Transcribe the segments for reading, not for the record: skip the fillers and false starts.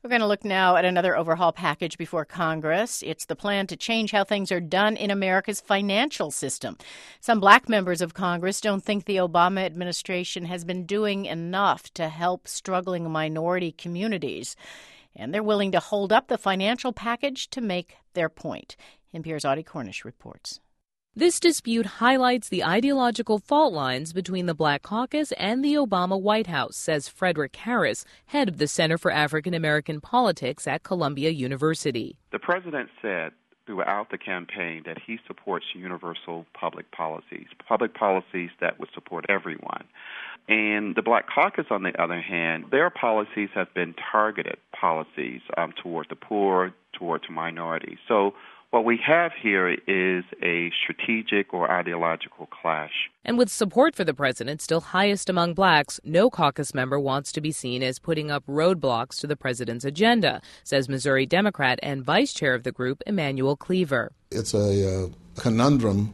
We're going to look now at another overhaul package before Congress. It's the plan to change how things are done in America's financial system. Some black members of Congress don't think the Obama administration has been doing enough to help struggling minority communities. And they're willing to hold up the financial package to make their point. NPR's Audie Cornish reports. This dispute highlights the ideological fault lines between the Black Caucus and the Obama White House, says Frederick Harris, head of the Center for African American Politics at Columbia University. The president said throughout the campaign that he supports universal public policies that would support everyone. And the Black Caucus, on the other hand, their policies have been targeted policies toward the poor, toward minorities. So what we have here is a strategic or ideological clash. And with support for the president still highest among blacks, no caucus member wants to be seen as putting up roadblocks to the president's agenda, says Missouri Democrat and vice chair of the group, Emanuel Cleaver. It's a conundrum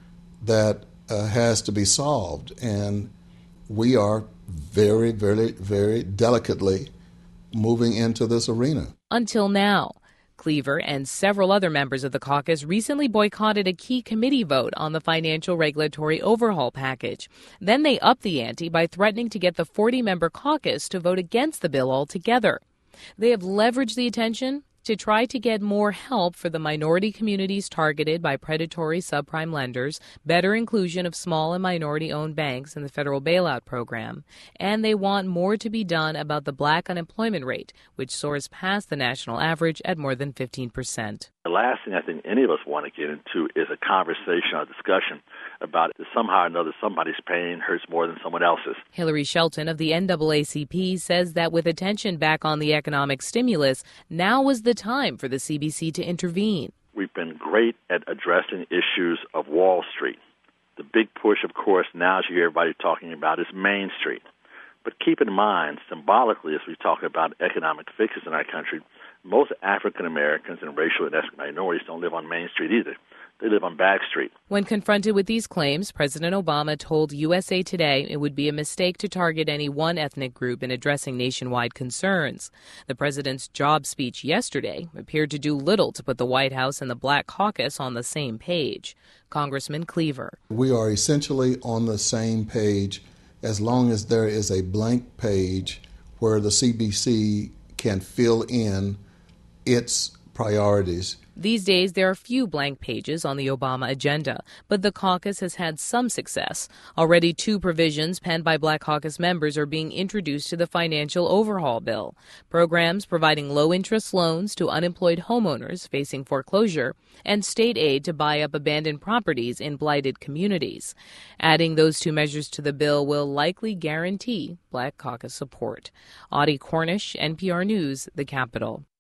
that has to be solved, and we are very, very, very delicately moving into this arena. Until now. Cleaver and several other members of the caucus recently boycotted a key committee vote on the financial regulatory overhaul package. Then they upped the ante by threatening to get the 40-member caucus to vote against the bill altogether. They have leveraged the attention to try to get more help for the minority communities targeted by predatory subprime lenders, better inclusion of small and minority-owned banks in the federal bailout program, and they want more to be done about the black unemployment rate, which soars past the national average at more than 15%. The last thing I think any of us want to get into is a conversation or discussion about somehow or another somebody's pain hurts more than someone else's. Hillary Shelton of the NAACP says that with attention back on the economic stimulus, now was the time for the CBC to intervene. We've been great at addressing issues of Wall Street. The big push, of course, now as you hear everybody talking about is Main Street. But keep in mind, symbolically, as we talk about economic fixes in our country, most African Americans and racial and ethnic minorities don't live on Main Street either. They live on Back Street. When confronted with these claims, President Obama told USA Today it would be a mistake to target any one ethnic group in addressing nationwide concerns. The president's job speech yesterday appeared to do little to put the White House and the Black Caucus on the same page. Congressman Cleaver. We are essentially on the same page as long as there is a blank page where the CBC can fill in its priorities. These days, there are few blank pages on the Obama agenda, but the caucus has had some success. Already 2 provisions penned by Black Caucus members are being introduced to the financial overhaul bill. Programs providing low-interest loans to unemployed homeowners facing foreclosure and state aid to buy up abandoned properties in blighted communities. Adding those 2 measures to the bill will likely guarantee Black Caucus support. Audie Cornish, NPR News, The Capitol.